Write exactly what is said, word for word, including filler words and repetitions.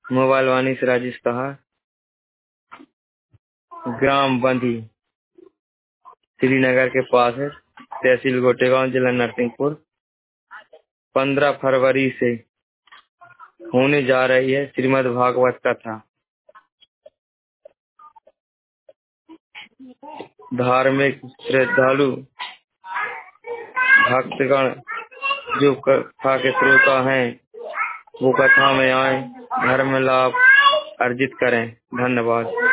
Mobile वाणी से राजेश कहा। ग्राम बंधी श्रीनगर के पास है, तहसील गोटेगांव, जिला नरसिंहपुर। पंद्रह फरवरी से होने जा रही है श्रीमद् भागवत कथा। धार्मिक श्रद्धालु भक्तगण जो कथा के श्रोता हैं वो कथा में आए, धर्म लाभ अर्जित करें। धन्यवाद।